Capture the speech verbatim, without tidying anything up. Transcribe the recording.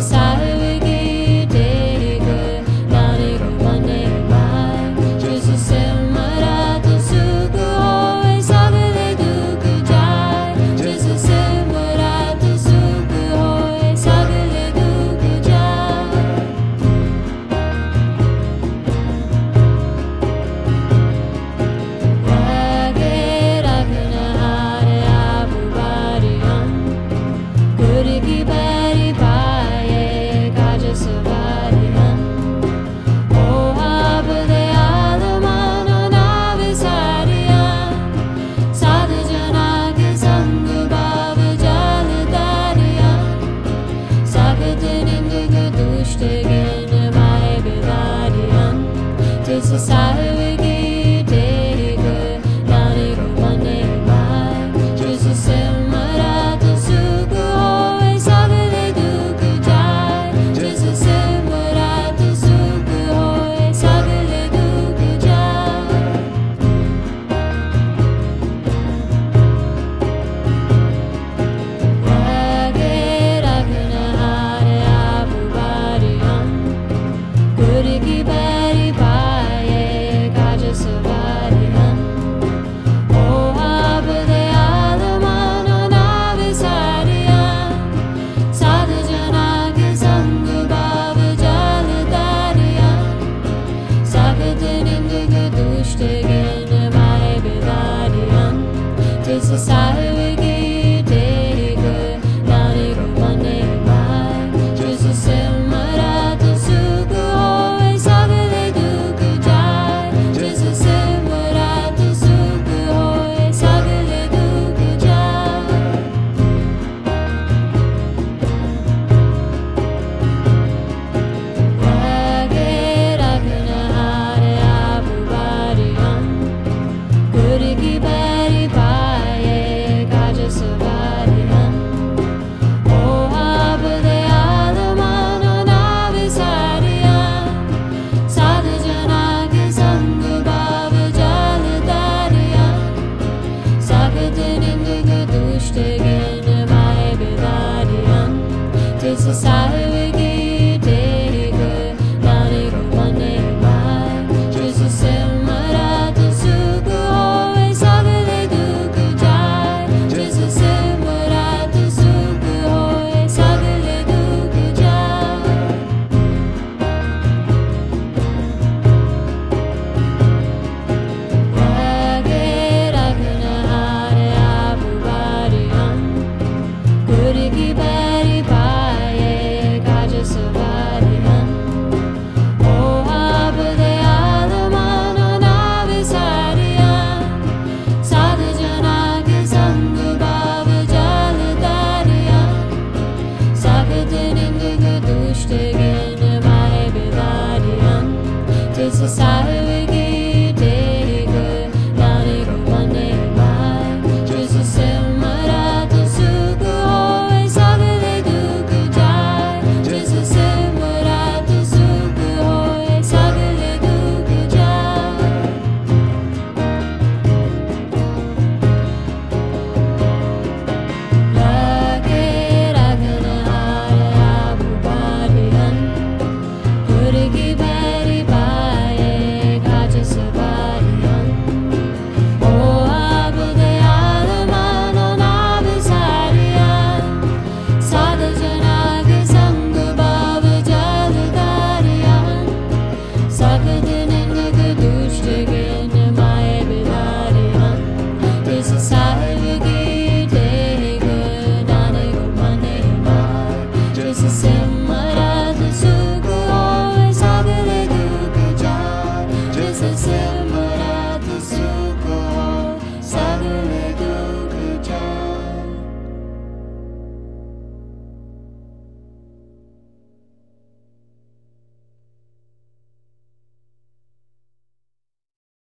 살기 되고 나리고 만내 말 주스 세마라도 수고해 사그레 두구자 주스 세마라도 수고해 사그레 두구자 라게라 그나하레 아부바리언 그리기 바리 바에 가져서 바리언 오하브데 아르마노 나베사리언 사드전하게 성구바브 자르다리언 사그드는 누구 두시되게는 마에 베다리언 드스 살기 되고 나리고 만내 말 주스 세마라도 수고해 사그레 두구자 주스 세마라도 수고해 사그레 두구자 라게라 그나하레 아부바리언 그리기 바리 바에 가져서 바리언 오하브데 아르마노 나베사리언 사드전하게 성구바브 자르다리언 사그드는 누구 두시되게는 마에 베다리언 드스 살기 되고 나리고 만내 말 주스 세마라도 수고해 사그레 두구자 주스 세마라도 수고해 사그레 두구자 라게라 그나하레 아부바리언 그리기 바리 바에 가져서 바리언 오하브데 아르마노 나베사리언 사드전하게 성구바브 자르다리언 사그드는 누구 두시되게는 마에 베다리언 드스 살기 되고 나리고 만내 말 주스 세마라도 수고해 사그레 두구자 주스 세마라도 수고해 사그레 두구자 그리기 바리 바에 가져서 바리언 오하브데 아르마노 나베사리언 사드전하게 성구바브 자르다리언 사그드는 누구 두시되게는 마에 베다리언 드스 살기 되고 나리고 만내 말 주스 세마라도 수고해 사그레 두구자 주스 세마라도 수고해 사그레 두구자 라게라 그나하레 아부바리언 그리기 바리